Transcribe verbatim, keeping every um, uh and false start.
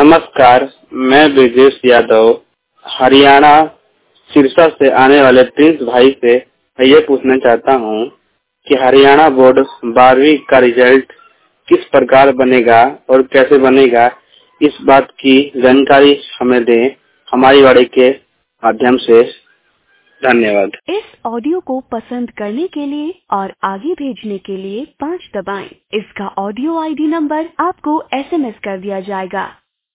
नमस्कार, मैं ब्रिजेश यादव हरियाणा सिरसा से आने वाले प्रिंस भाई से ये पूछना चाहता हूँ कि हरियाणा बोर्ड बारहवीं का रिजल्ट किस प्रकार बनेगा और कैसे बनेगा, इस बात की जानकारी हमें दें हमारी वाणी के माध्यम से। धन्यवाद। इस ऑडियो को पसंद करने के लिए और आगे भेजने के लिए पाँच दबाएं। इसका ऑडियो आईडी नंबर आपको एसएमएस कर दिया जाएगा।